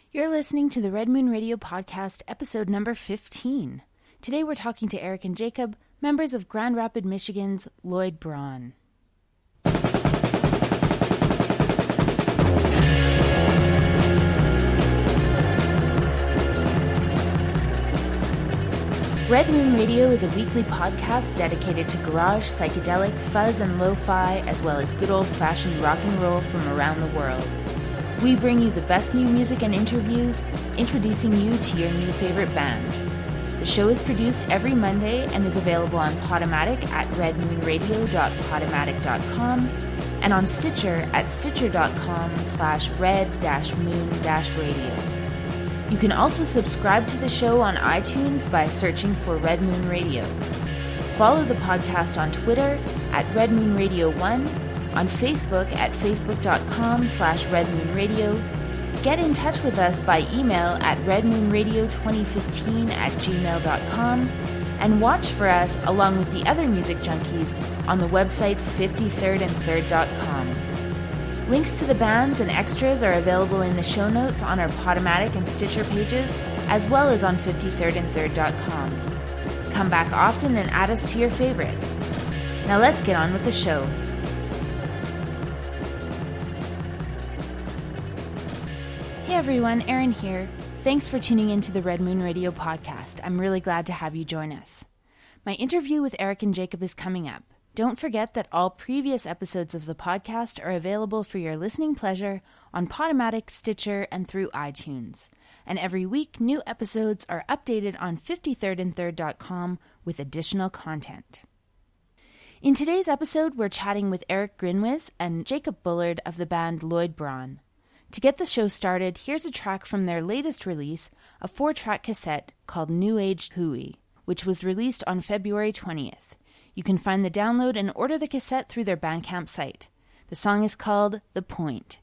You're listening to the Red Moon Radio Podcast, episode number 15. Today we're talking to Eric and Jacob, members of Grand Rapids, Michigan's Lloyd Braun. Red Moon Radio is a weekly podcast dedicated to garage, psychedelic, fuzz, and lo-fi, as well as good old-fashioned rock and roll from around the world. We bring you the best new music and interviews, introducing you to your new favorite band. The show is produced every Monday and is available on Podomatic at redmoonradio.podomatic.com and on Stitcher at stitcher.com/red-moon-radio. You can also subscribe to the show on iTunes by searching for Red Moon Radio. Follow the podcast on Twitter at redmoonradio1, on Facebook at facebook.com/redmoonradio. Get in touch with us by email at redmoonradio2015@gmail.com and watch for us along with the other music junkies on the website 53rdandthird.com. Links to the bands and extras are available in the show notes on our Podomatic and Stitcher pages, as well as on 53rdandthird.com. Come back often and add us to your favorites. Now let's get on with the show. Hey everyone, Erin here. Thanks for tuning in to the Red Moon Radio Podcast. I'm really glad to have you join us. My interview with Eric and Jacob is coming up. Don't forget that all previous episodes of the podcast are available for your listening pleasure on Podomatic, Stitcher, and through iTunes. And every week, new episodes are updated on 53rdandthird.com with additional content. In today's episode, we're chatting with Eric Grinwiz and Jacob Bullard of the band Lloyd Braun. To get the show started, here's a track from their latest release, a 4-track cassette called New Age Hooey, which was released on February 20th. You can find the download and order the cassette through their Bandcamp site. The song is called The Point.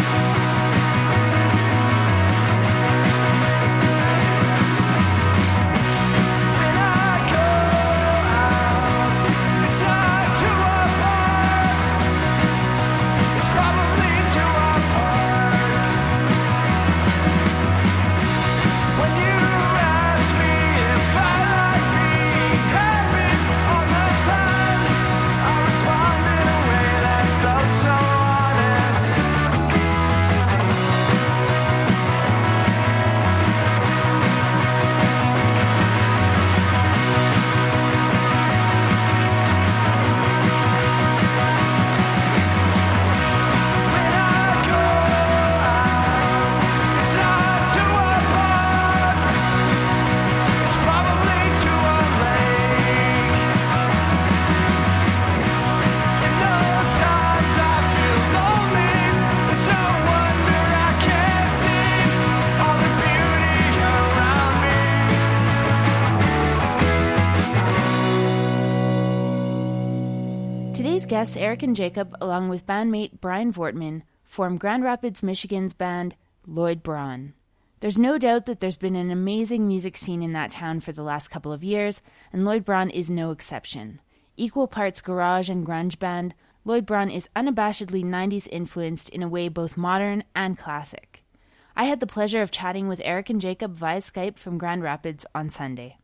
Today's guests, Eric and Jacob, along with bandmate Brian Vortman, form Grand Rapids, Michigan's band Lloyd Braun. There's no doubt that there's been an amazing music scene in that town for the last couple of years, and Lloyd Braun is no exception. Equal parts garage and grunge band, Lloyd Braun is unabashedly 90s influenced in a way both modern and classic. I had the pleasure of chatting with Eric and Jacob via Skype from Grand Rapids on Sunday.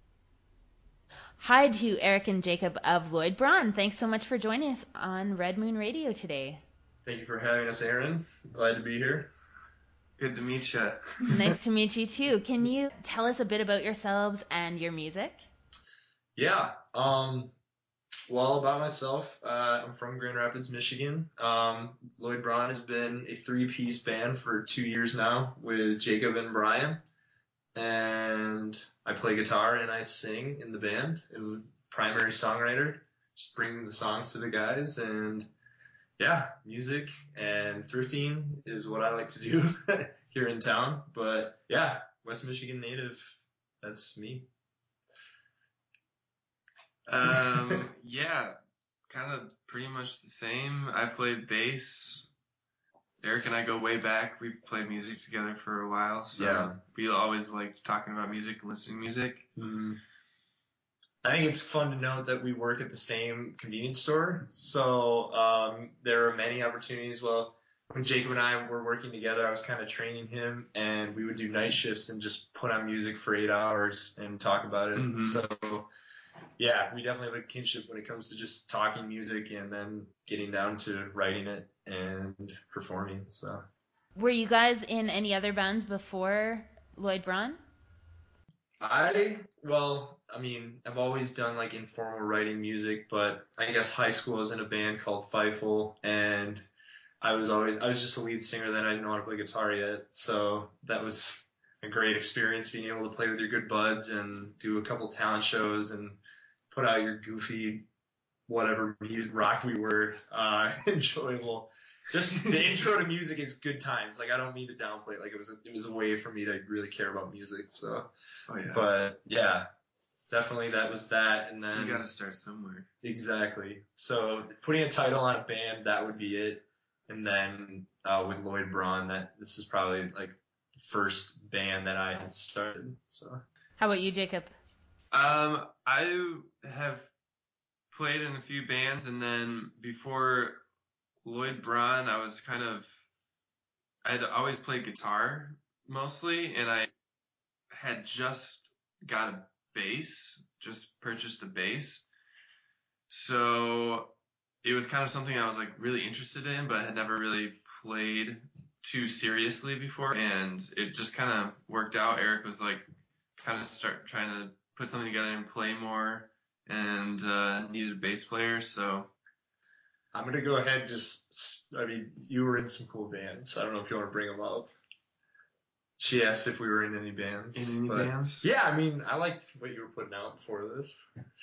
Hi to Eric and Jacob of Lloyd Braun. Thanks so much for joining us on Red Moon Radio today. Thank you for having us, Aaron. Glad to be here. Good to meet you. Nice to meet you too. Can you tell us a bit about yourselves and your music? Yeah. Well, about myself, I'm from Grand Rapids, Michigan. Lloyd Braun has been a three-piece band for 2 years now with Jacob and Brian. And I play guitar and I sing in the band. I'm a primary songwriter, just bringing the songs to the guys. And yeah, music and thrifting is what I like to do here in town. But yeah, West Michigan native, that's me. Yeah, kind of pretty much the same. I played bass. Eric and I go way back. We've played music together for a while, so yeah. We always liked talking about music and listening to music. Mm. I think it's fun to note that we work at the same convenience store, so there are many opportunities. Well, when Jacob and I were working together, I was kind of training him, and we would do night shifts and just put on music for 8 hours and talk about it. Mm-hmm. So yeah, we definitely have a kinship when it comes to just talking music and then getting down to writing it and performing. So, were you guys in any other bands before Lloyd Braun? I've always done like informal writing music, but I guess high school I was in a band called Fifel, and I was just a lead singer then. I didn't know how to play guitar yet, so that was a great experience being able to play with your good buds and do a couple talent shows and put out your goofy whatever rock we were. Enjoyable. Just the intro to music is good times. Like, I don't mean to downplay it. Like, it was a way for me to really care about music. So, But yeah, definitely that was that. And then you got to start somewhere. Exactly. So putting a title on a band, that would be it. And then with Lloyd Braun, this is probably like the first band that I had started. So. How about you, Jacob? I have played in a few bands, and then before Lloyd Braun, I'd always played guitar mostly, and I had just got a bass, just purchased a bass. So it was kind of something I was like really interested in, but had never really played too seriously before, and it just kind of worked out. Eric was like kind of start trying to put something together and play more, and needed a bass player, so I'm going to go ahead you were in some cool bands. I don't know if you want to bring them up. She asked if we were in any bands. Bands? Yeah, I liked what you were putting out before this.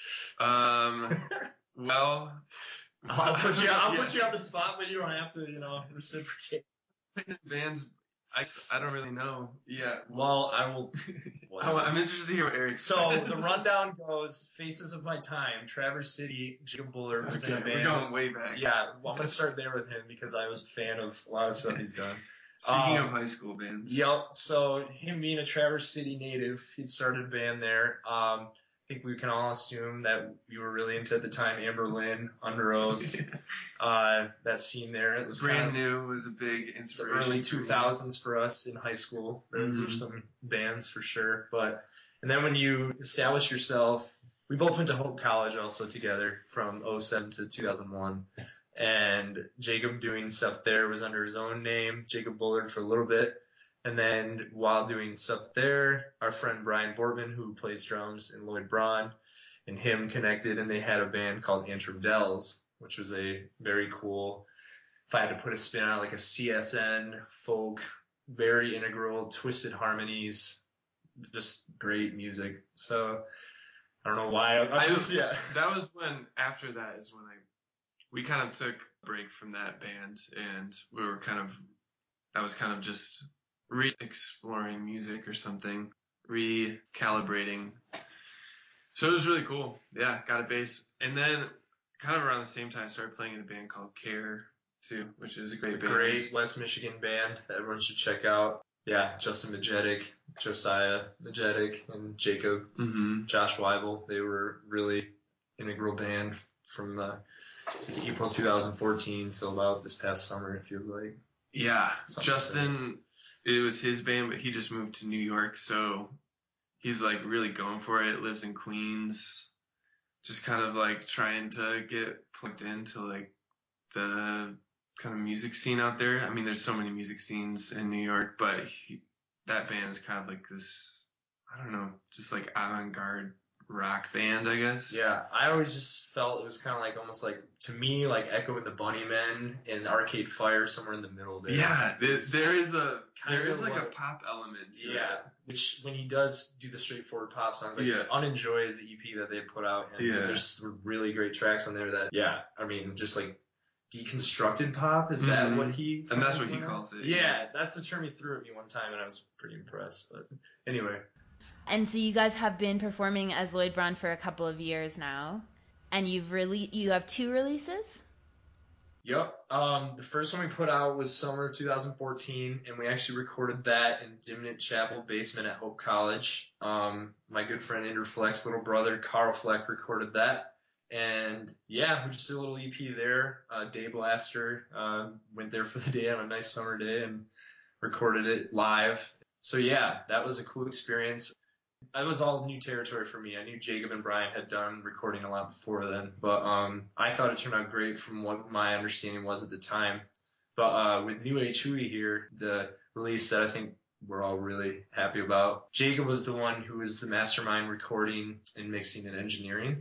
Well, I'll put you on the spot, but you don't have to, reciprocate. Bands, I don't really know. Yeah. Well, I will. I'm interested to hear what Eric said. So the rundown goes: Faces of My Time, Traverse City, Jacob Bullard was in a band. We're going way back. Yeah, well, I'm going to start there with him because I was a fan of a lot of stuff he's done. Speaking of high school bands. Yep. So him being a Traverse City native, he'd started a band there. I think we can all assume that we were really into at the time Amber Lynn, Under Oath, that scene there. It was Brand New was a big the inspiration. early 2000s for us in high school. Those are some bands for sure. And then when you establish yourself, we both went to Hope College also together from 07 to 2001. And Jacob doing stuff there was under his own name, Jacob Bullard, for a little bit. And then while doing stuff there, our friend Brian Bortman, who plays drums, and Lloyd Braun, and him connected, and they had a band called Antrim Dells, which was a very cool, if I had to put a spin on it, like a CSN folk, very integral, twisted harmonies, just great music. So I don't know why. That was when, after that is when we kind of took a break from that band, and I was kind of just re-exploring music or something, recalibrating. So it was really cool. Yeah, got a bass. And then kind of around the same time, I started playing in a band called Care too, which is a great band. Great West Michigan band that everyone should check out. Yeah, Justin Majetic, Josiah Majetic, and Jacob, Josh Weibel. They were really integral band from April 2014 till about this past summer, it feels like. Yeah, Justin, it was his band, but he just moved to New York, so he's like really going for it. Lives in Queens, just kind of like trying to get plugged into like the kind of music scene out there. I mean, there's so many music scenes in New York, but that band is kind of like this, I don't know, just like avant-garde rock band, I guess. Yeah, I always just felt it was kind of like almost like, to me, like Echo and the Bunnymen and Arcade Fire, somewhere in the middle there. Yeah, there is like a pop element to it. Which when he does do the straightforward pop songs, like Unenjoy is the EP that they put out, and there's some really great tracks on there that, I mean, just like deconstructed pop, is that what he... And that's what he calls it. Yeah, that's the term he threw at me one time, and I was pretty impressed, but anyway. And so you guys have been performing as Lloyd Braun for a couple of years now, and you have 2 releases? Yep. The first one we put out was summer of 2014, and we actually recorded that in Dimnett Chapel basement at Hope College. My good friend Andrew Fleck's little brother, Carl Fleck, recorded that. And yeah, we just did a little EP there. Day Blaster went there for the day on a nice summer day and recorded it live. So yeah, that was a cool experience. That was all new territory for me. I knew Jacob and Brian had done recording a lot before then, but I thought it turned out great from what my understanding was at the time. But with New Age Hui here, the release that I think we're all really happy about, Jacob was the one who was the mastermind recording and mixing and engineering.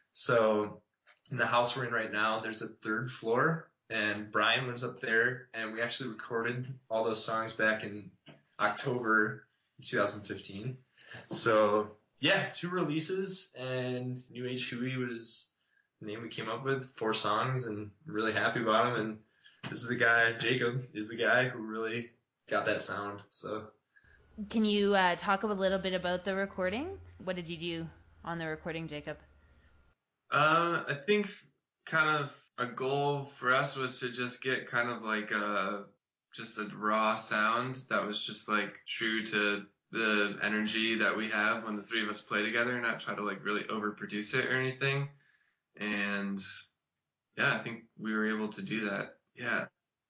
So in the house we're in right now, there's a 3rd floor, and Brian lives up there, and we actually recorded all those songs back in October 2015. So yeah, 2 releases, and New Age Hui was the name we came up with, 4 songs, and really happy about them. And this is the guy, Jacob is the guy who really got that sound. So can you talk a little bit about the recording? What did you do on the recording, Jacob? I think kind of a goal for us was to just get kind of like just a raw sound that was just like true to the energy that we have when the 3 of us play together, not try to like really overproduce it or anything. And yeah, I think we were able to do that. Yeah.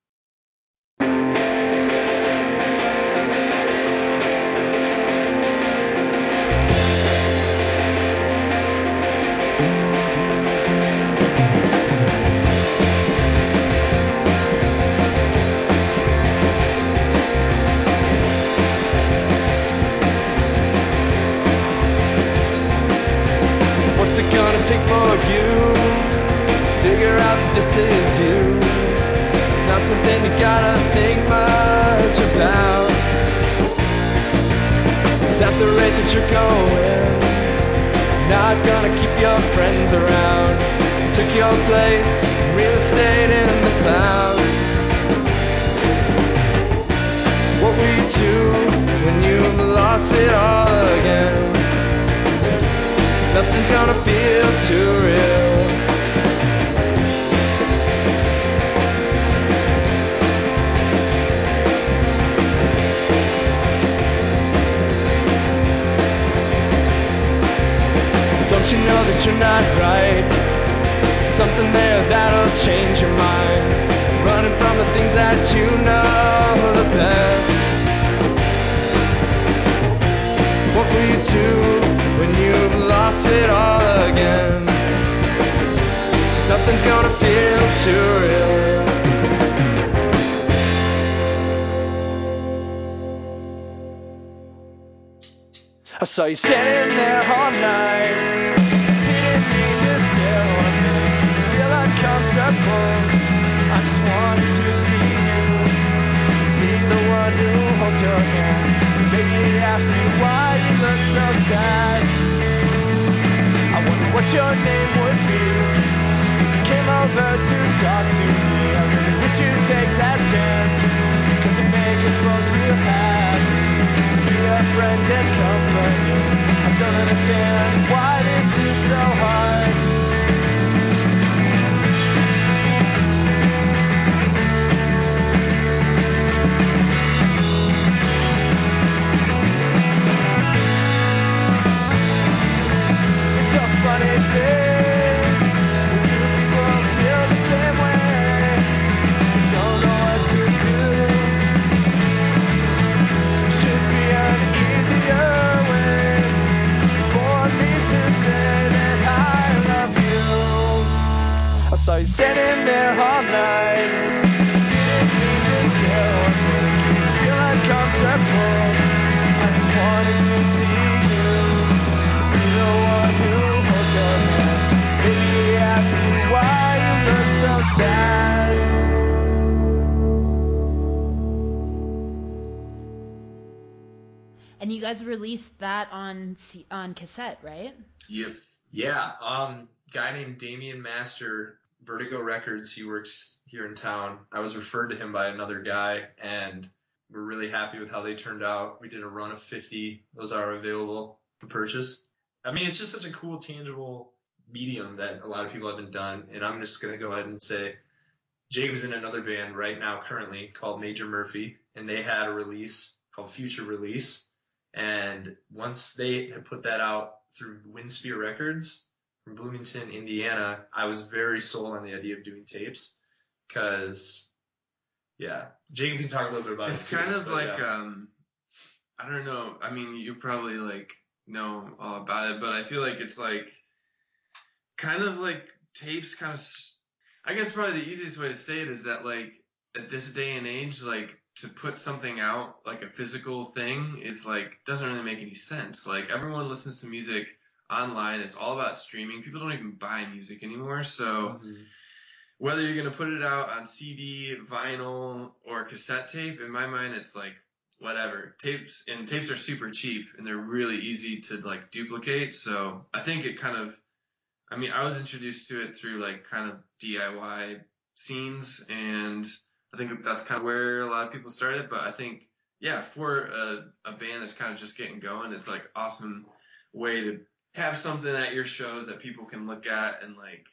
Something you gotta think much about. It's at the rate that you're going, not gonna keep your friends around. You took your place, real estate in the clouds. What will you do when you've lost it all again? Nothing's gonna feel too real. I saw you standing there all night. Didn't mean to stare or make you feel uncomfortable. I just wanted to see you, be the one who holds your hand. Maybe ask me why you look so sad. I wonder what your name would be if you came over to talk to me. I really wish you'd take that chance, 'cause it make us both real happy to be a friend and company. I don't understand why this is so hard. It's a funny thing when two people feel the same way, don't know what to do. Should be an easier way for me to say that I love you. I saw you standing there all night. Didn't mean to stare or make you feel uncomfortable. I just wanted to see you, be the one who holds your hand. Maybe ask me why you look so sad. And you guys released that on cassette, right? Yep. Yeah, guy named Damian Master, Vertigo Records, he works here in town. I was referred to him by another guy, and we're really happy with how they turned out. We did a run of 50. Those are available for purchase. I mean, it's just such a cool, tangible medium that a lot of people haven't done, and I'm just going to go ahead and say Jacob's in another band right now currently called Major Murphy, and they had a release called Future Release, and once they had put that out through Windspear Records from Bloomington, Indiana, I was very sold on the idea of doing tapes, because, yeah, Jacob can talk a little bit about it. It's kind of like, I don't know. I mean, you probably like know all about it, but I feel like it's like kind of like tapes kind of, I guess probably the easiest way to say it is that like at this day and age, like to put something out, like a physical thing is like, doesn't really make any sense. Like everyone listens to music online. It's all about streaming. People don't even buy music anymore. So whether you're going to put it out on CD, vinyl, or cassette tape, in my mind, it's like whatever. Tapes are super cheap and they're really easy to like duplicate. So I think it kind of, I mean, I was introduced to it through like kind of DIY scenes, and I think that's kind of where a lot of people started. But I think, yeah, for a band that's kind of just getting going, it's like awesome way to have something at your shows that people can look at, and like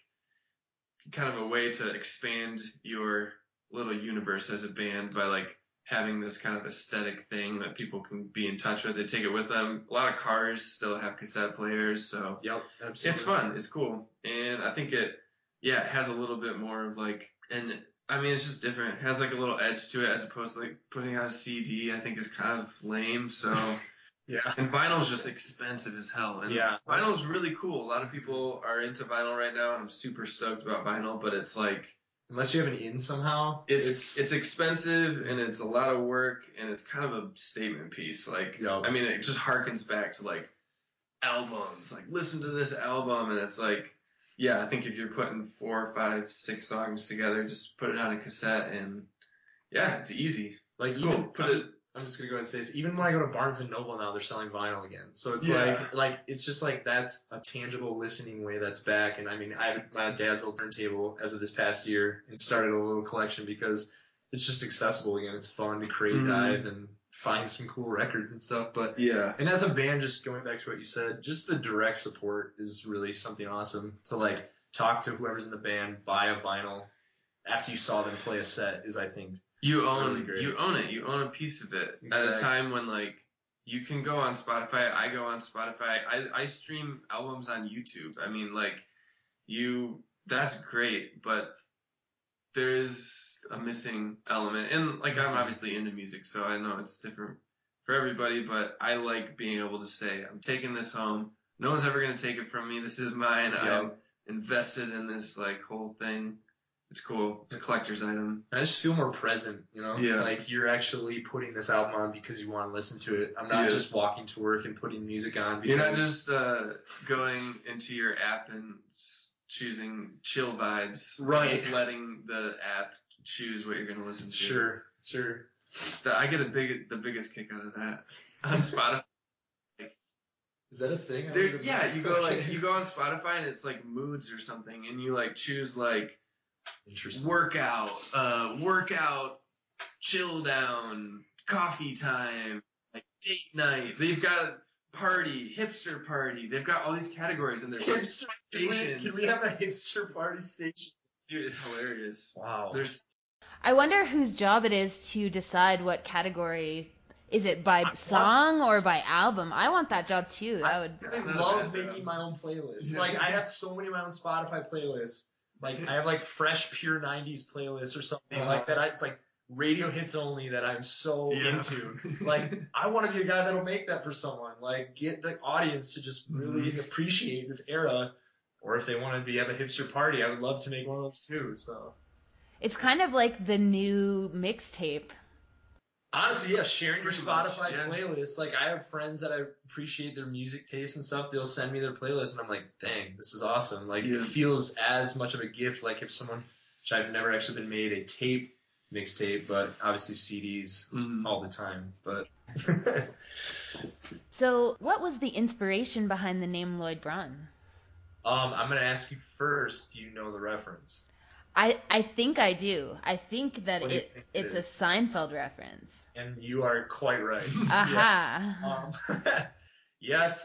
kind of a way to expand your little universe as a band by like having this kind of aesthetic thing that people can be in touch with. They take it with them. A lot of cars still have cassette players, so Yep, absolutely. It's fun. It's cool. And I think it has a little bit more of like, and I mean, it's just different. It has like a little edge to it as opposed to like putting out a CD, I think is kind of lame. So Yeah. And vinyl's just expensive as hell. And Yeah. vinyl's really cool. A lot of people are into vinyl right now, and I'm super stoked about vinyl, but it's like, unless you have an in somehow, it's expensive, and it's a lot of work, and it's kind of a statement piece. Like, Yep. I mean, it just harkens back to like albums. Like, listen to this album, and it's like, yeah, I think if you're putting 4, 5, 6 songs together, just put it on a cassette, and yeah, it's easy. like It's even cool. Put it. I'm just gonna go ahead and say this. Even when I go to Barnes and Noble now, they're selling vinyl again. So it's Yeah. like it's just like that's a tangible listening way that's back. And I mean, I have my dad's old turntable as of this past year and started a little collection because it's just accessible again. It's fun to crate dive and find some cool records and stuff. But Yeah. and as a band, just going back to what you said, just the direct support is really something awesome. To like talk to whoever's in the band, buy a vinyl after you saw them play a set is, I think. You own really great. you own it. You own a piece of it at Exactly. a time when like you can go on Spotify. I go on Spotify. I stream albums on YouTube. I mean, like that's great, but there's a missing element. And like I'm obviously into music, so I know it's different for everybody, but I like being able to say, I'm taking this home. No one's ever going to take it from me. This is mine. Yep. I'm invested in this like whole thing. It's cool. It's a collector's item. I just feel more present, you know? Yeah. Like, you're actually putting this album on because you want to listen to it. I'm not just walking to work and putting music on because... You're not just going into your app and choosing chill vibes. Right. Just letting the app choose what you're going to listen to. Sure. I get the biggest kick out of that on Spotify. Is that a thing? You go on Spotify and it's like moods or something, and you like choose like workout, chill down, coffee time, like date night. They've got party, hipster party. They've got all these categories in their hipster stations. Can we have a hipster party station? Dude, it's hilarious. Wow. I wonder whose job it is to decide what category. Is it by song or by album? I want that job too. I love making my own playlists. Like, I have so many of my own Spotify playlists. Like, I have like fresh pure 90s playlists or something like that. It's like radio hits only that I'm so into. Like, I want to be a guy that'll make that for someone. Like, get the audience to just really appreciate this era. Or if they want to have a hipster party, I would love to make one of those too. So it's kind of like the new mixtape. Honestly, yeah, sharing your Spotify playlist. Like, I have friends that I appreciate their music taste and stuff. They'll send me their playlist, and I'm like, dang, this is awesome. Like, it feels as much of a gift, like if someone, which I've never actually been made a tape mixtape, but obviously CDs all the time. But So, what was the inspiration behind the name Lloyd Braun? I'm going to ask you first, do you know the reference? I think I do. I think that it's a Seinfeld reference. And you are quite right. Aha. Yes.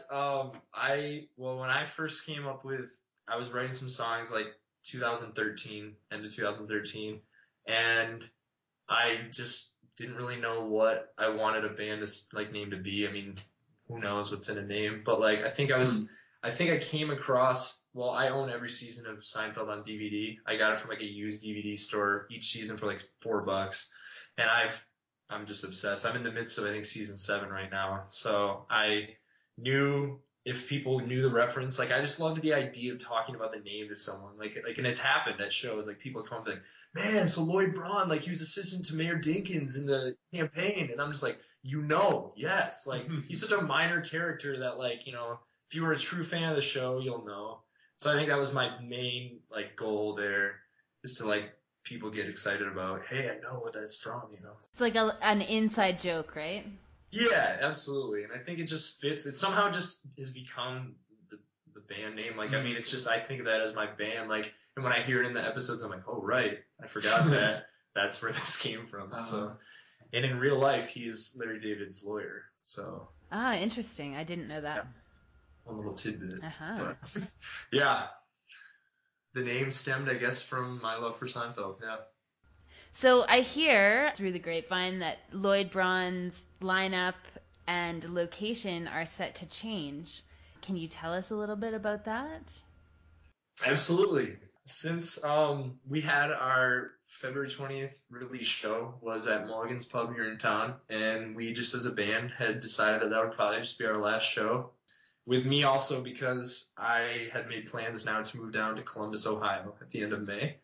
When I first came up with, I was writing some songs like 2013, end of 2013, and I just didn't really know what I wanted a band name to be. I mean, who knows what's in a name, but like, I think I came across, I own every season of Seinfeld on DVD. I got it from like a used DVD store each season for like $4. And I'm just obsessed. I'm in the midst of, I think, season 7 right now. So I knew if people knew the reference, like, I just loved the idea of talking about the name to someone. Like, and it's happened at shows. Like, people come up like, man, so Lloyd Braun, like, he was assistant to Mayor Dinkins in the campaign. And I'm just like, yes. Like, he's such a minor character that, like, you know, if you were a true fan of the show, you'll know. So I think that was my main, like, goal there, is to, like, people get excited about, hey, I know what that's from, you know. It's like an inside joke, right? Yeah, absolutely. And I think it just fits. It somehow just has become the band name. Like, I mean, it's just, I think of that as my band. Like, and when I hear it in the episodes, I'm like, oh, right. I forgot that. That's where this came from. So, and in real life, he's Larry David's lawyer. So. Ah, interesting. I didn't know that. Yeah. One little tidbit. But, yeah. The name stemmed, I guess, from my love for Seinfeld. Yeah. So I hear through the grapevine that Lloyd Braun's lineup and location are set to change. Can you tell us a little bit about that? Absolutely. Since we had our February 20th release show was at Mulligan's Pub here in town, and we just as a band had decided that would probably just be our last show. With me also because I had made plans now to move down to Columbus, Ohio at the end of May.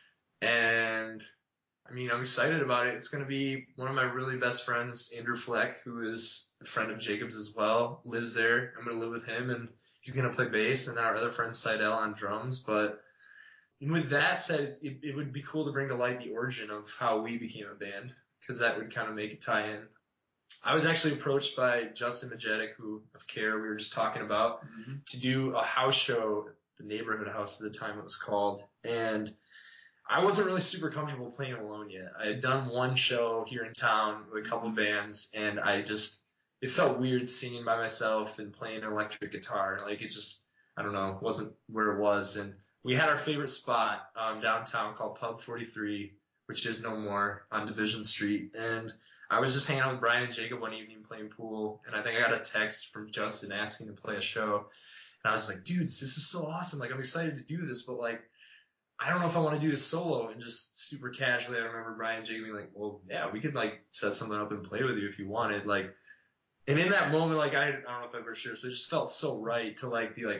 And I mean, I'm excited about it. It's going to be one of my really best friends, Andrew Fleck, who is a friend of Jacob's as well, lives there. I'm going to live with him, and he's going to play bass, and our other friend, Seidel, on drums. But with that said, it would be cool to bring to light the origin of how we became a band, because that would kind of make a tie-in. I was actually approached by Justin Majetic, who of Care we were just talking about, to do a house show, the Neighborhood House at the time it was called. And I wasn't really super comfortable playing alone yet. I had done one show here in town with a couple bands, and it felt weird singing by myself and playing an electric guitar. Like, it just, I don't know, wasn't where it was. And we had our favorite spot downtown called Pub 43, which is no more, on Division Street. And I was just hanging out with Brian and Jacob one evening playing pool, and I think I got a text from Justin asking to play a show. And I was like, dudes, this is so awesome. Like, I'm excited to do this, but, like, I don't know if I want to do this solo. And just super casually, I remember Brian and Jacob being like, well, yeah, we could, like, set something up and play with you if you wanted. Like, and in that moment, like, I don't know if I ever shared this, but it just felt so right to, like, be like,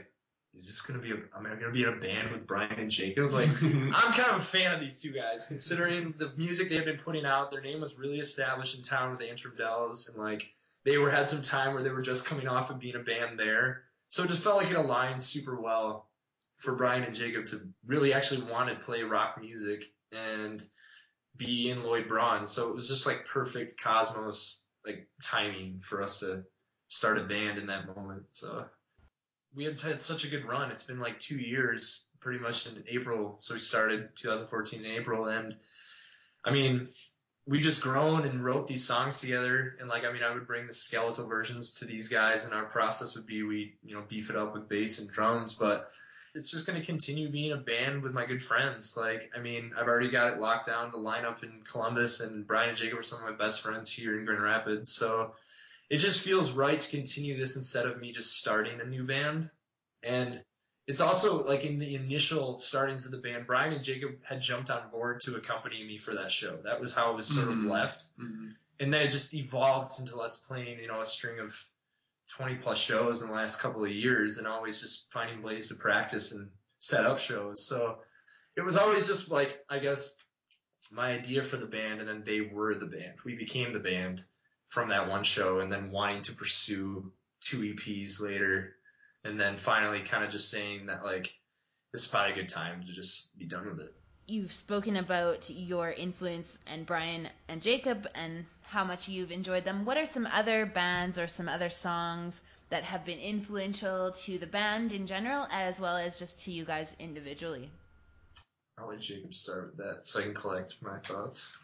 is this going to be am I going to be in a band with Brian and Jacob? Like, I'm kind of a fan of these two guys, considering the music they've been putting out. Their name was really established in town with the Interdells, and like, they had some time where they were just coming off of being a band there. So it just felt like it aligned super well for Brian and Jacob to really actually want to play rock music and be in Lloyd Braun. So it was just like perfect cosmos, like timing for us to start a band in that moment. So we have had such a good run. It's been like 2 years pretty much in April. So we started 2014 in April. And I mean, we just grown and wrote these songs together. And like, I mean, I would bring the skeletal versions to these guys, and our process would be we, beef it up with bass and drums, but it's just going to continue being a band with my good friends. Like, I mean, I've already got it locked down, the lineup in Columbus, and Brian and Jacob are some of my best friends here in Grand Rapids. So it just feels right to continue this instead of me just starting a new band. And it's also like in the initial startings of the band, Brian and Jacob had jumped on board to accompany me for that show. That was how it was sort of left. Mm-hmm. And then it just evolved into us playing, a string of 20 plus shows in the last couple of years, and always just finding ways to practice and set up shows. So it was always just like, I guess, my idea for the band, and then they were the band. We became the band from that one show, and then wanting to pursue 2 EPs later, and then finally kind of just saying that, like, this is probably a good time to just be done with it. You've spoken about your influence and Brian and Jacob and how much you've enjoyed them. What are some other bands or some other songs that have been influential to the band in general, as well as just to you guys individually? I'll let Jacob start with that so I can collect my thoughts.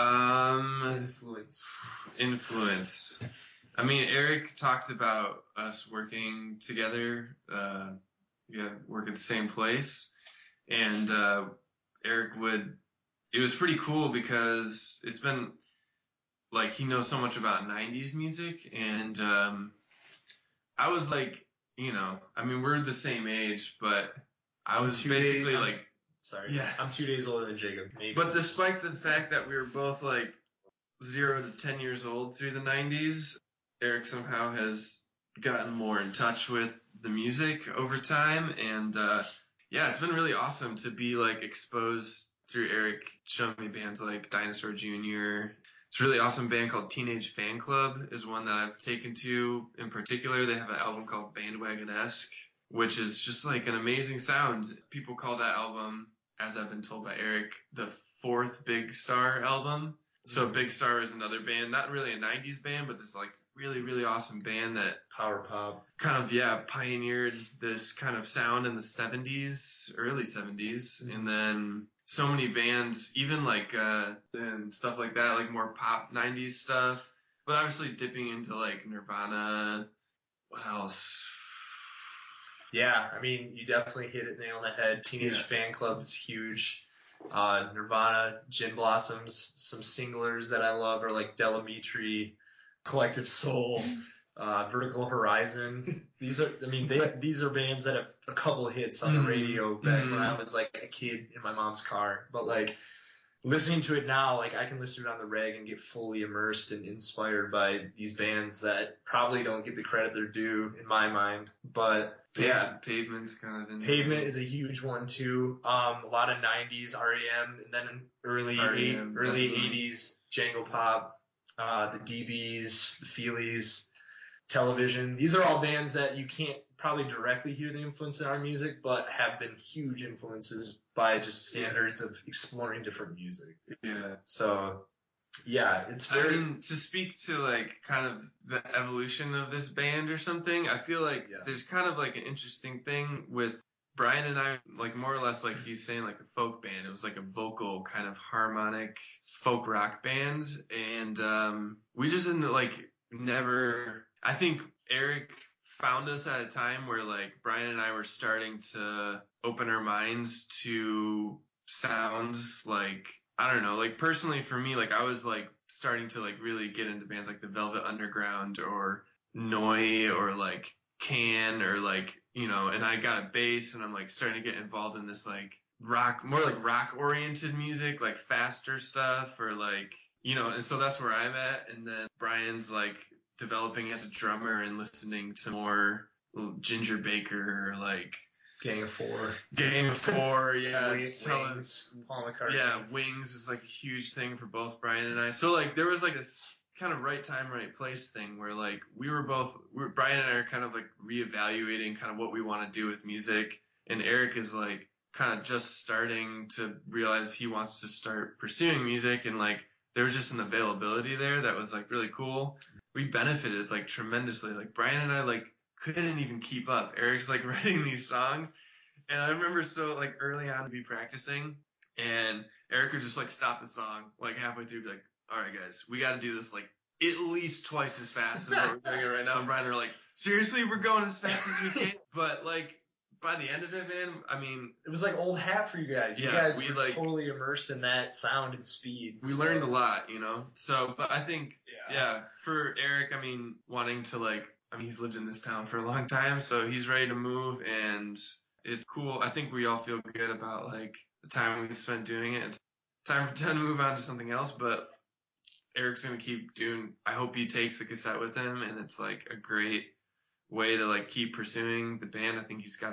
Influence. I mean, Eric talked about us working together. Work at the same place. And Eric it was pretty cool because it's been, like, he knows so much about 90s music, and I was like, I mean, we're the same age, but I was basically like, sorry, yeah, I'm 2 days older than Jacob. Maybe. But despite the fact that we were both like 0 to 10 years old through the 90s, Eric somehow has gotten more in touch with the music over time, and it's been really awesome to be like exposed through Eric showing me bands like Dinosaur Jr. It's a really awesome band called Teenage Fan Club is one that I've taken to in particular. They have an album called Bandwagon-esque, which is just like an amazing sound. People call that album, as I've been told by Eric, the 4th Big Star album. So Big Star is another band, not really a 90s band, but this like really, really awesome band that power pop kind of, pioneered this kind of sound in the 70s, early 70s. And then so many bands, even like, and stuff like that, like more pop 90s stuff, but obviously dipping into like Nirvana. What else? Yeah, I mean, you definitely hit it nail on the head. Teenage Fan Club is huge. Nirvana, Gin Blossoms, some singlers that I love are like Delamitri, Collective Soul, Vertical Horizon. These are bands that have a couple of hits on the radio back when I was like a kid in my mom's car. But like listening to it now, like I can listen to it on the reg and get fully immersed and inspired by these bands that probably don't get the credit they're due in my mind. But yeah, Pavement's kind of in Pavement is a huge one too. A lot of 90s REM, and then in early 80s Django Pop, the DBs, the Feelies, Television. These are all bands that you can't probably directly hear the influence in our music, but have been huge influences by just standards of exploring different music. Yeah. So, yeah, it's very... I mean, to speak to, like, kind of the evolution of this band or something, I feel like there's kind of, like, an interesting thing with Brian and I, like, more or less, like he's saying, like, a folk band. It was, like, a vocal kind of harmonic folk rock band, and we just didn't, like, never... I think Eric found us at a time where, like, Brian and I were starting to open our minds to sounds like, I don't know, like, personally for me, like, I was, like, starting to, like, really get into bands like the Velvet Underground or Noi or, like, Can or, like, and I got a bass and I'm, like, starting to get involved in this, like, rock, more like rock-oriented music, like, faster stuff or, like, and so that's where I'm at. And then Brian's, like, developing as a drummer and listening to more Ginger Baker or like Gang of Four. Gang of Four, yeah. Wings, Paul McCartney. Yeah, Wings is like a huge thing for both Brian and I. So like there was like this kind of right time, right place thing where like Brian and I are kind of like reevaluating kind of what we want to do with music, and Eric is like kind of just starting to realize he wants to start pursuing music, and like there was just an availability there that was like really cool. We benefited like tremendously. Like Brian and I like couldn't even keep up. Eric's like writing these songs, and I remember so like early on to be practicing, and Eric would just like stop the song like halfway through, be like, all right guys, we got to do this like at least twice as fast as what we're doing it right now. And Brian are like, seriously, we're going as fast as we can. But like by the end of it, man, I mean, it was like old hat for you guys. You guys were like totally immersed in that sound and speed. We learned a lot, you know. So, but I think, for Eric, I mean, wanting to like, I mean, he's lived in this town for a long time, so he's ready to move, and it's cool. I think we all feel good about like the time we've spent doing it. It's time to move on to something else, but Eric's gonna keep doing. I hope he takes the cassette with him, and it's like a great way to like keep pursuing the band. I think he's got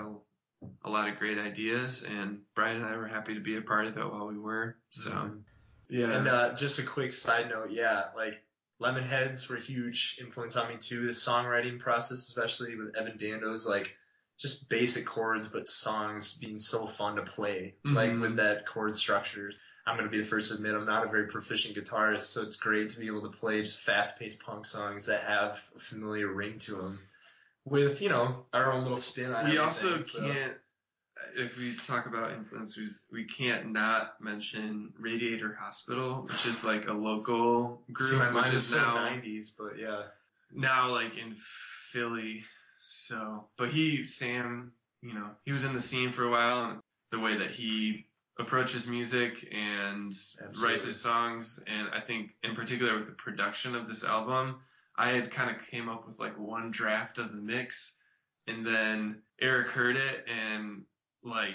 a lot of great ideas, and Brian and I were happy to be a part of it while we were. So yeah. And just a quick side note, like Lemonheads were a huge influence on me too. The songwriting process, especially with Evan Dando's like just basic chords, but songs being so fun to play, like with that chord structure. I'm going to be the first to admit I'm not a very proficient guitarist, so it's great to be able to play just fast-paced punk songs that have a familiar ring to them with, you know, our own little spin on it. We also can't, if we talk about influence, we can't not mention Radiator Hospital, which is like a local group. See, my mind which is so now 90s, but yeah. Now like in Philly. So, but Sam, you know, he was in the scene for a while, and the way that he approaches music and writes his songs, and I think in particular with the production of this album, I had kind of came up with like one draft of the mix, and then Eric heard it and like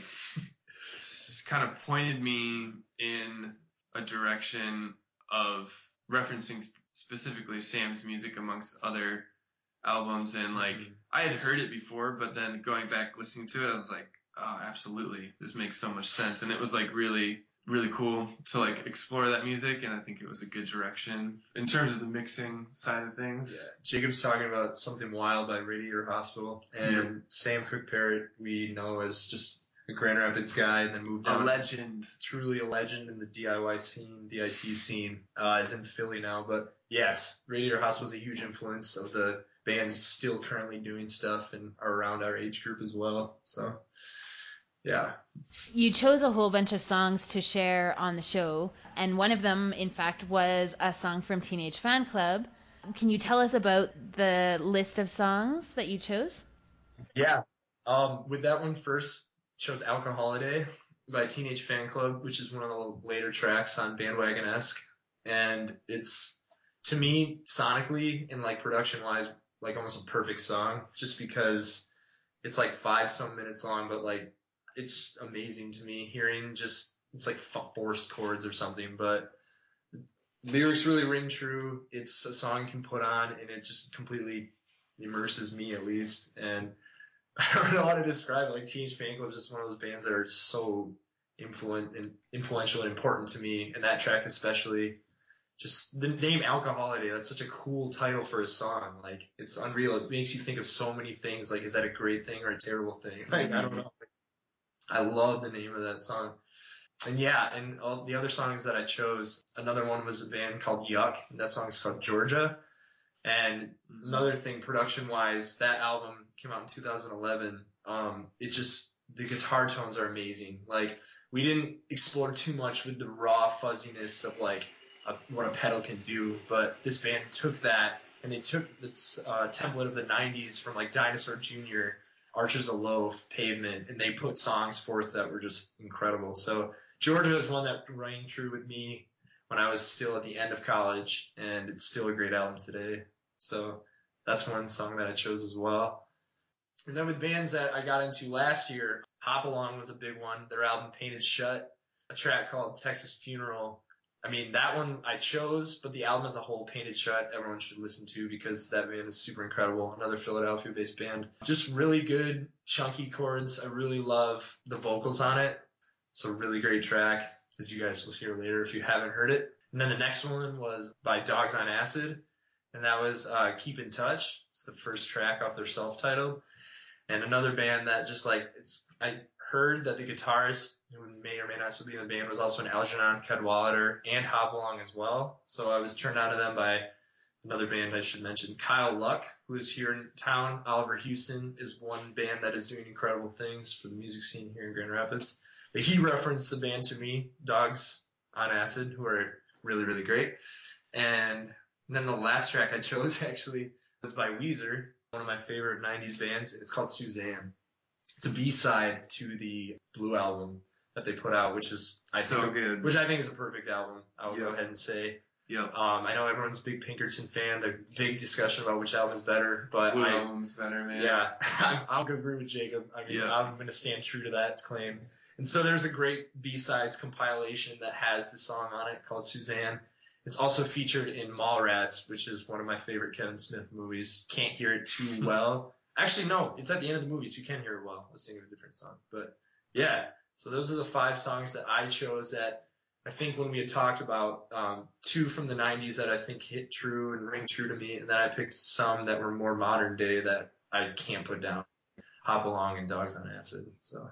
kind of pointed me in a direction of referencing specifically Sam's music amongst other albums, and like I had heard it before, but then going back listening to it, I was like, oh, absolutely, this makes so much sense. And it was like really, really cool to like explore that music, and I think it was a good direction in terms of the mixing side of things. Yeah, Jacob's talking about Something Wild by Radiator Hospital, and Sam Cook-Parrott we know as just a Grand Rapids guy, and then moved on. A legend. Truly a legend in the DIY scene, DIT scene, is in Philly now. But yes, Radiator Hospital is a huge influence of the bands still currently doing stuff and are around our age group as well. So, yeah. You chose a whole bunch of songs to share on the show, and one of them, in fact, was a song from Teenage Fan Club. Can you tell us about the list of songs that you chose? Yeah. With that one first, chose Alcoholiday by Teenage Fan Club, which is one of the later tracks on Bandwagon-esque. And it's, to me, sonically and like production-wise, like almost a perfect song, just because it's like 5-some minutes long, but like it's amazing to me hearing just, it's like forced chords or something, but lyrics really ring true. It's a song you can put on, and it just completely immerses me, at least. And I don't know how to describe it. Like Teenage Fan Club is just one of those bands that are so influential and important to me, and that track especially. Just the name Alcoholiday, that's such a cool title for a song. Like, it's unreal. It makes you think of so many things. Like, is that a great thing or a terrible thing? Like, I don't know. I love the name of that song. And yeah, and all the other songs that I chose, another one was a band called Yuck, and that song's called Georgia. And another thing, production-wise, that album came out in 2011. It just, the guitar tones are amazing. Like, we didn't explore too much with the raw fuzziness of, like, what a pedal can do, but this band took that, and they took the template of the 90s from like Dinosaur Jr., Archers of Loaf, Pavement, and they put songs forth that were just incredible. So Georgia is one that rang true with me when I was still at the end of college, and it's still a great album today. So that's one song that I chose as well. And then with bands that I got into last year, Hop Along was a big one. Their album Painted Shut, a track called Texas Funeral. I mean, that one I chose, but the album as a whole, Painted Shut, everyone should listen to because that band is super incredible. Another Philadelphia-based band. Just really good, chunky chords. I really love the vocals on it. It's a really great track, as you guys will hear later if you haven't heard it. And then the next one was by Dogs on Acid, and that was Keep in Touch. It's the first track off their self-titled. And another band that just like, I heard that the guitarist, who may or may not still be in the band, was also an Algernon Cadwallader and Hopalong as well. So I was turned on to them by another band I should mention, Kyle Luck, who is here in town. Oliver Houston is one band that is doing incredible things for the music scene here in Grand Rapids. But he referenced the band to me, Dogs on Acid, who are really, really great. And then the last track I chose actually was by Weezer, one of my favorite 90s bands. It's called Suzanne. It's a B-side to the Blue album that they put out, which is good. Which I think is a perfect album. I'll go ahead and say. Yep. I know everyone's a big Pinkerton fan. There's a big discussion about which album is better, but Blue album's better, man. Yeah, I'll agree with Jacob. I mean, I'm going to stand true to that claim. And so there's a great B-sides compilation that has the song on it called Suzanne. It's also featured in Mallrats, which is one of my favorite Kevin Smith movies. Can't hear it too well. Actually, no, it's at the end of the movie, so you can hear it well. I was singing a different song. But yeah, so those are the 5 songs that I chose that I think when we had talked about 2 from the 90s that I think hit true and ring true to me, and then I picked some that were more modern day that I can't put down. Hopalong and Dogs on Acid. So.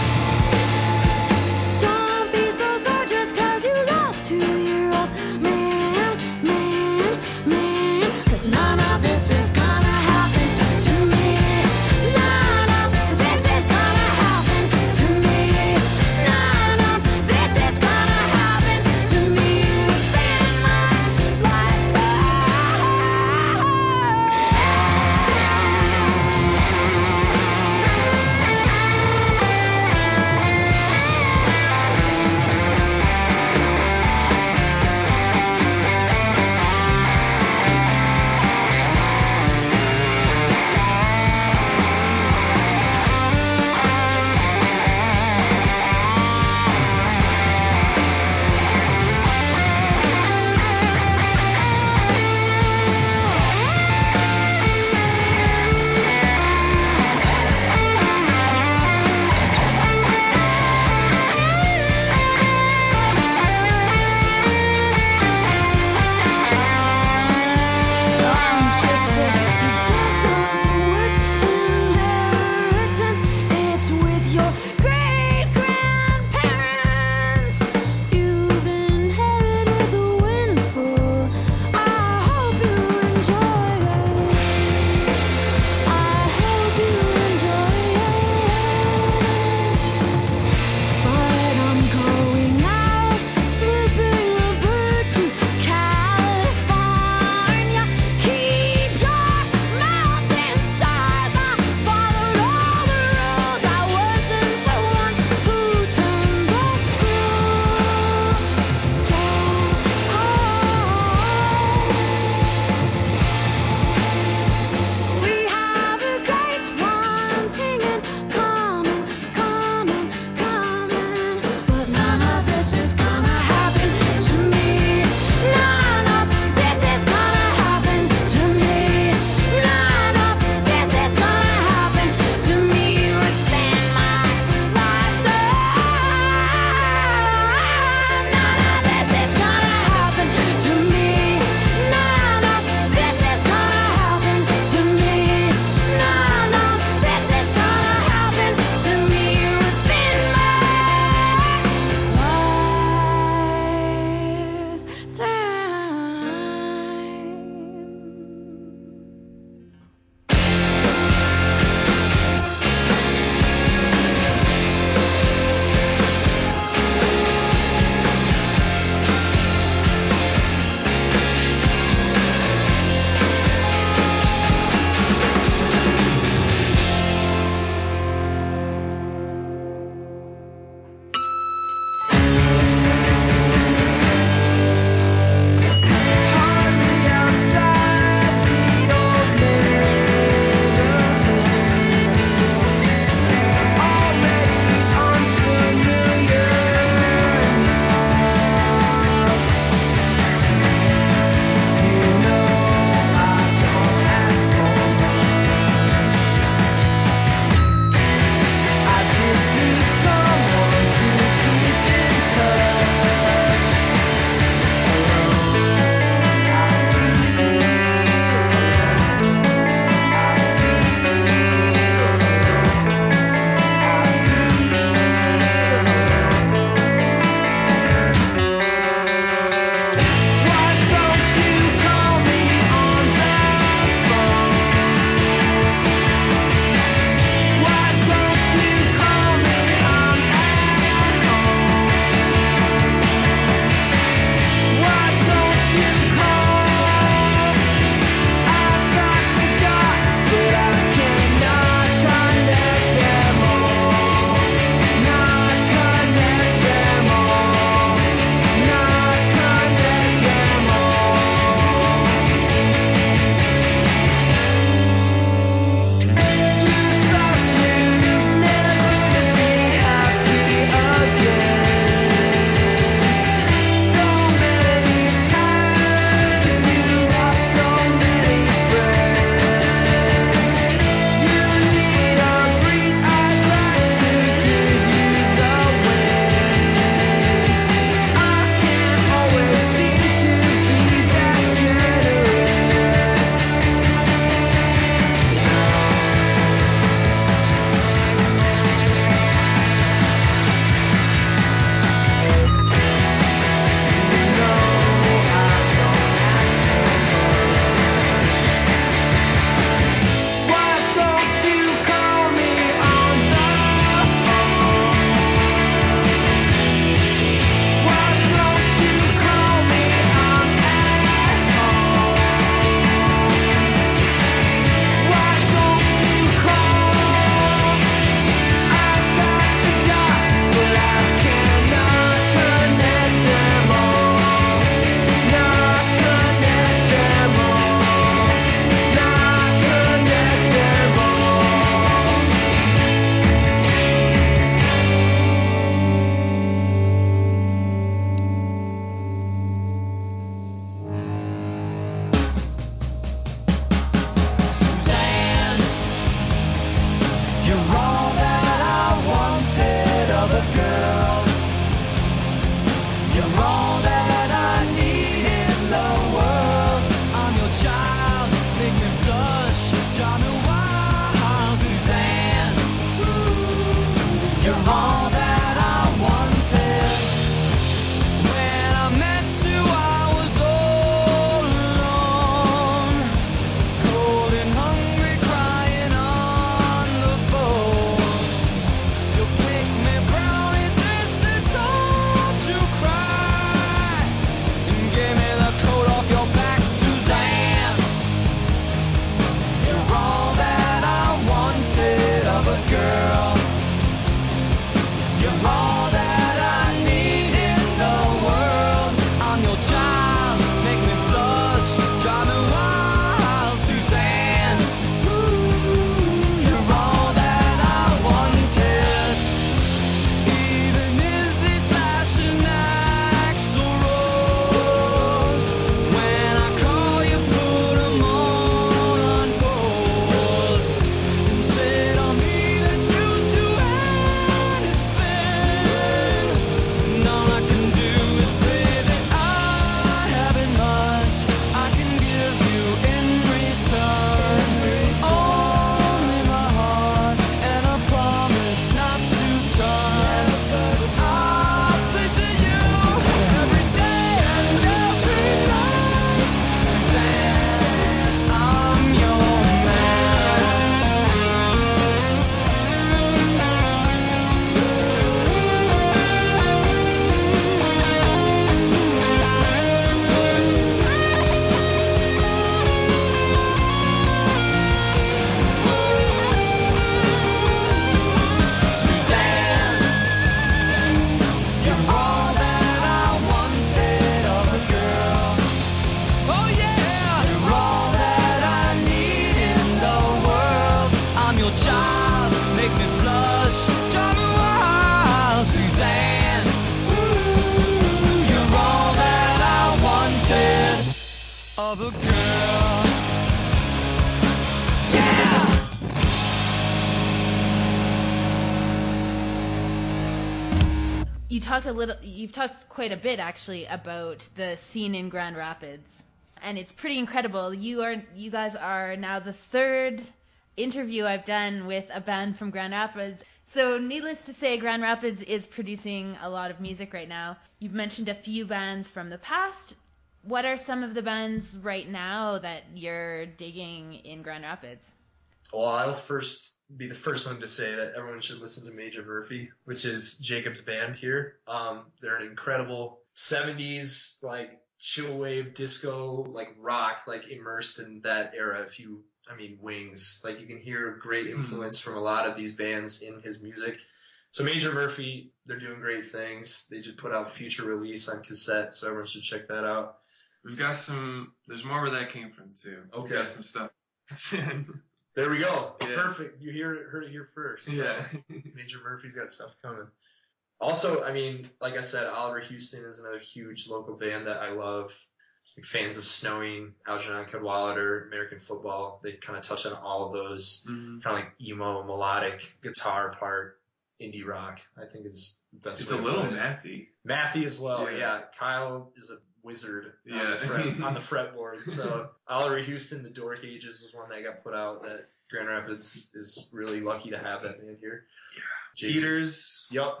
you've talked quite a bit actually about the scene in Grand Rapids, and it's pretty incredible. You guys are now the third interview I've done with a band from Grand Rapids. So needless to say, Grand Rapids is producing a lot of music right now. You've mentioned a few bands from the past. What are some of the bands right now that you're digging in Grand Rapids? Well, I'll be the first one to say that everyone should listen to Major Murphy, which is Jacob's band here. They're an incredible 70s, like, chill wave disco, like, rock, like, immersed in that era. Wings. Like, you can hear great influence from a lot of these bands in his music. So Major Murphy, they're doing great things. They just put out Future Release on cassette, so everyone should check that out. There's more where that came from, too. Okay. We've got some stuff. There we go. Yeah. Perfect. You heard it here first. Yeah. Major Murphy's got stuff coming. Also, like I said, Oliver Houston is another huge local band that I love. Like, fans of Snowing, Algernon Cadwallader, American Football, they kind of touch on all of those. Kind of like emo, melodic, guitar part, indie rock, I think is the best It's way a to little put it. mathy. Mathy as well, Yeah. yeah. Kyle is a wizard Yeah. on the fretboard. So Oliver Houston, The Door Cages was one that got put out that Grand Rapids is really lucky to have that band here. Yeah. Peters. Yup.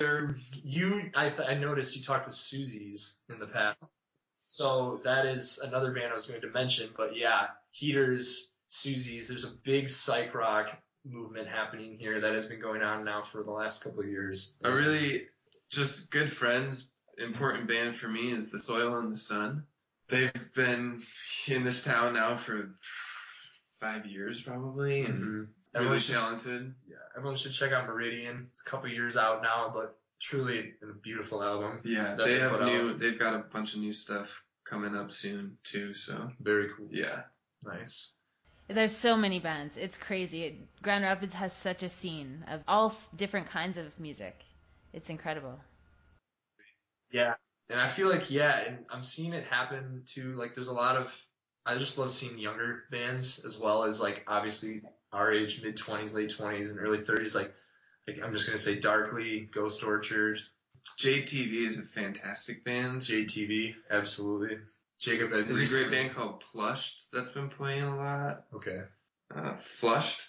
I noticed you talked with Susie's in the past. So that is another band I was going to mention. But yeah, Heaters, Susie's, there's a big psych rock movement happening here that has been going on now for the last couple of years. A really just good friends, important band for me is The Soil and the Sun. They've been in this town now for 5 years probably, and really talented. Yeah, everyone should check out Meridian. It's a couple of years out now, but truly a beautiful album. Yeah, they've got a bunch of new stuff coming up soon too, so. Very cool. Yeah. Nice. There's so many bands. It's crazy. Grand Rapids has such a scene of all different kinds of music. It's incredible. Yeah. And I feel like, and I'm seeing it happen too. Like, there's a lot of, I just love seeing younger bands as well as, like, obviously our age, mid-20s, late 20s, and early 30s. Like I'm just going to say Darkly, Ghost Orchard. JTV is a fantastic band. JTV, absolutely. Jacob, there's a great band called Plushed that's been playing a lot. Okay. Flushed.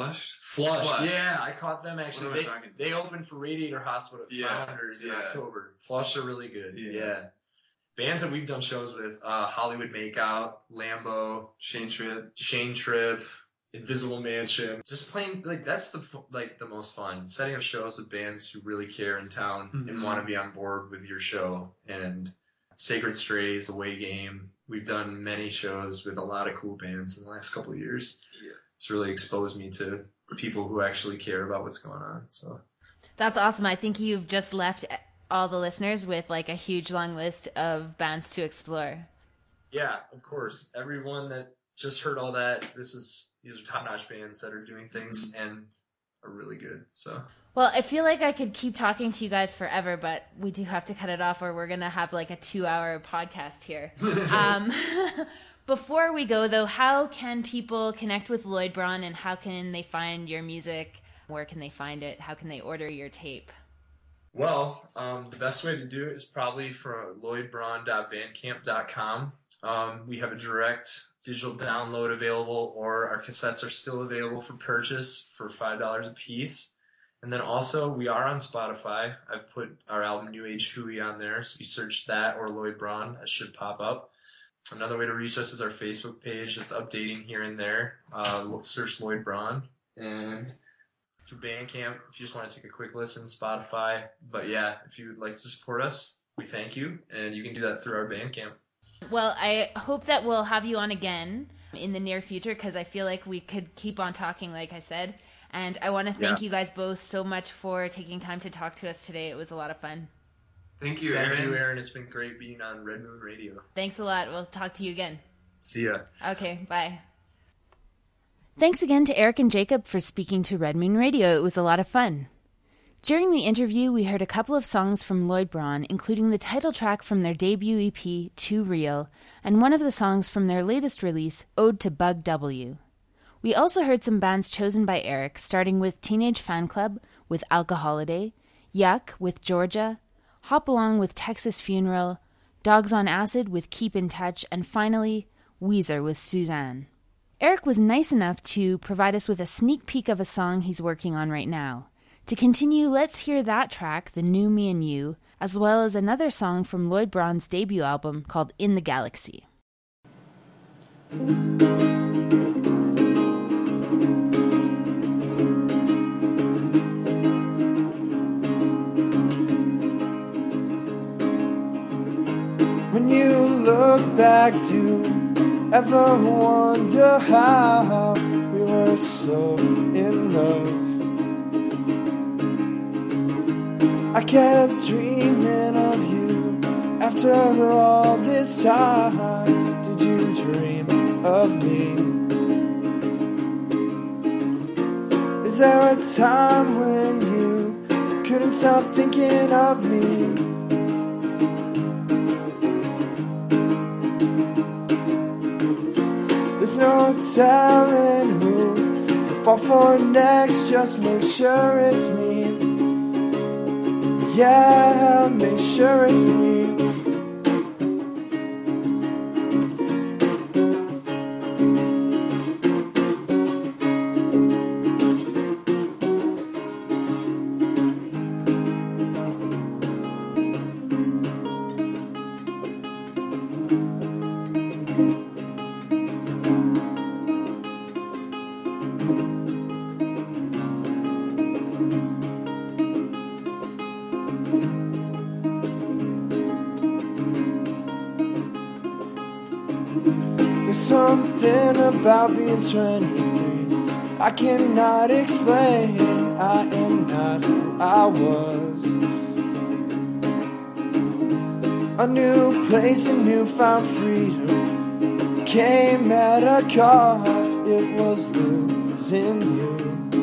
Yeah, I caught them actually. What am I talking about? They opened for Radiator Hospital at Founders in October. Flush are really good. Yeah. Bands that we've done shows with, Hollywood Makeout, Lambo, Shane Trip, Invisible Mansion. Just playing, like, that's the most fun. Setting up shows with bands who really care in town and want to be on board with your show. And Sacred Strays, Away Game. We've done many shows with a lot of cool bands in the last couple of years. Yeah. It's really exposed me to people who actually care about what's going on. So that's awesome. I think you've just left all the listeners with, like, a huge long list of bands to explore. Yeah, of course. Everyone that just heard all that, these are top-notch bands that are doing things and are really good. So. Well, I feel like I could keep talking to you guys forever, but we do have to cut it off or we're going to have, like, a 2-hour podcast here. Before we go, though, how can people connect with Lloyd Braun and how can they find your music? Where can they find it? How can they order your tape? Well, the best way to do it is probably from lloydbraun.bandcamp.com. We have a direct digital download available, or our cassettes are still available for purchase for $5 a piece. And then also, we are on Spotify. I've put our album New Age Hooey on there, so if you search that or Lloyd Braun, that should pop up. Another way to reach us is our Facebook page. It's updating here and there. Search Lloyd Braun. And through Bandcamp, if you just want to take a quick listen, Spotify. But yeah, if you would like to support us, we thank you. And you can do that through our Bandcamp. Well, I hope that we'll have you on again in the near future because I feel like we could keep on talking, like I said. And I want to thank you guys both so much for taking time to talk to us today. It was a lot of fun. Thank you, Aaron. It's been great being on Red Moon Radio. Thanks a lot. We'll talk to you again. See ya. Okay, bye. Thanks again to Eric and Jacob for speaking to Red Moon Radio. It was a lot of fun. During the interview, we heard a couple of songs from Lloyd Braun, including the title track from their debut EP, Too Real, and one of the songs from their latest release, Ode to Bug W. We also heard some bands chosen by Eric, starting with Teenage Fan Club with Alcoholiday, Yuck with Georgia, Hop Along with Texas Funeral, Dogs on Acid with Keep in Touch, and finally, Weezer with Suzanne. Eric was nice enough to provide us with a sneak peek of a song he's working on right now. To continue, let's hear that track, The New Me and You, as well as another song from Lloyd Braun's debut album called In the Galaxy. When you look back, do you ever wonder how we were so in love? I kept dreaming of you after all this time. Did you dream of me? Is there a time when you couldn't stop thinking of me? There's no telling who to fall for next. Just make sure it's me. Yeah, make sure it's me. There's something about being 23 I cannot explain. I am not who I was. A new place, a newfound freedom came at a cost. It was losing you.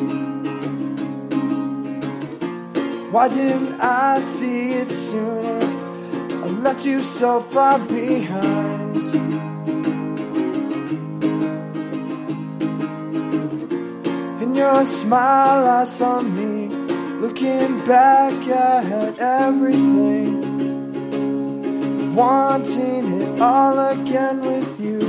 Why didn't I see it sooner? I left you so far behind. In your smile I saw me, looking back at everything, wanting it all again with you.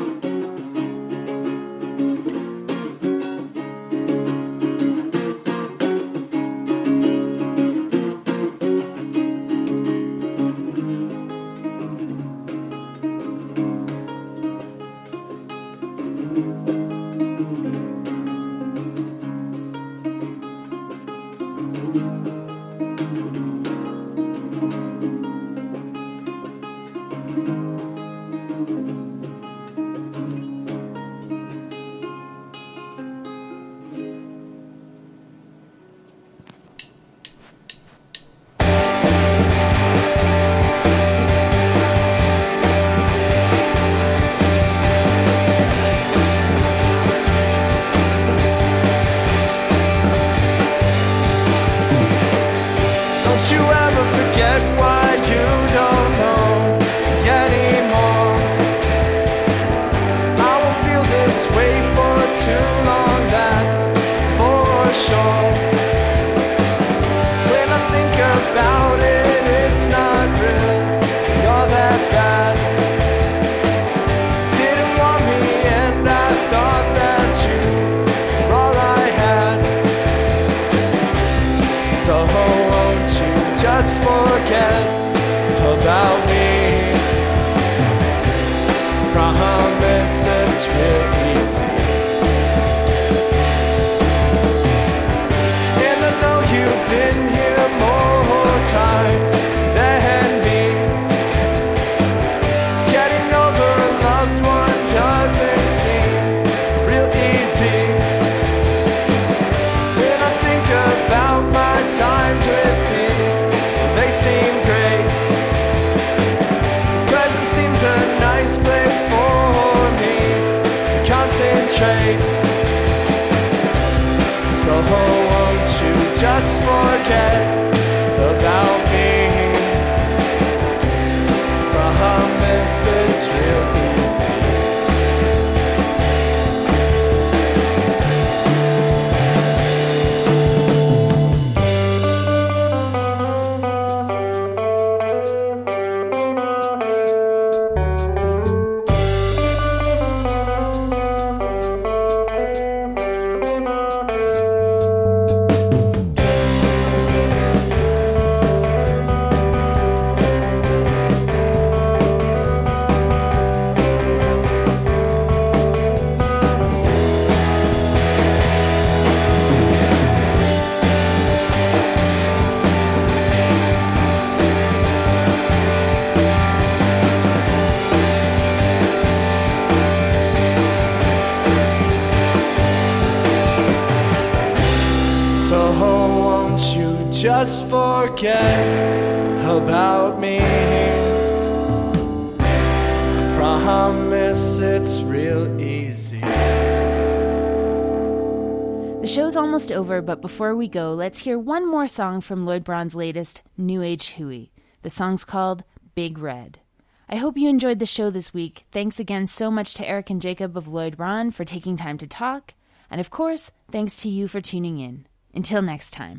Don't you ever forget why you don't know me anymore. I won't feel this way for too long, that's for sure. When I think about it, it's not real, you're that bad. Didn't want me and I thought that you were all I had. So won't you just forget about me? Promise it's real easy. And I know you've been here more times than me. Getting over a loved one doesn't seem real easy. When I think about my times with me, they seem great. Present seems a nice place for me to concentrate. So won't you just forget about me? Promise it's real easy. just forget about me. I promise it's real easy. The show's almost over, but before we go, let's hear one more song from Lloyd Braun's latest, New Age Hooey. The song's called Big Red. I hope you enjoyed the show this week. Thanks again so much to Eric and Jacob of Lloyd Braun for taking time to talk. And of course, thanks to you for tuning in. Until next time.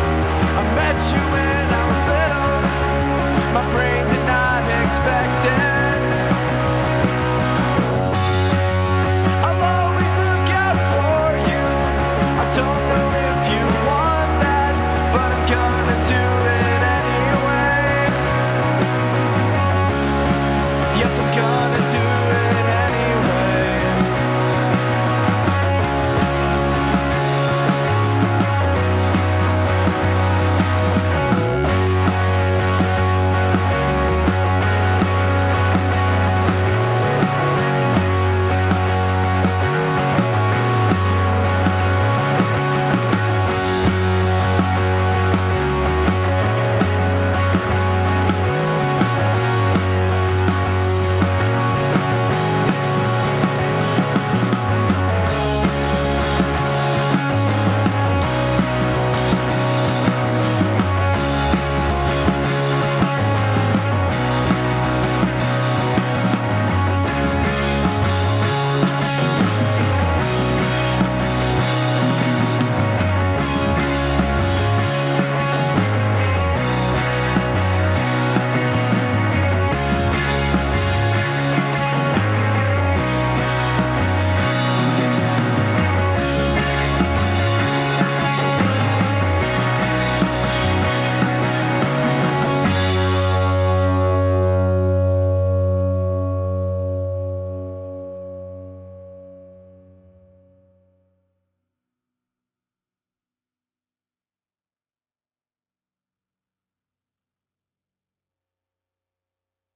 My brain did not expect it.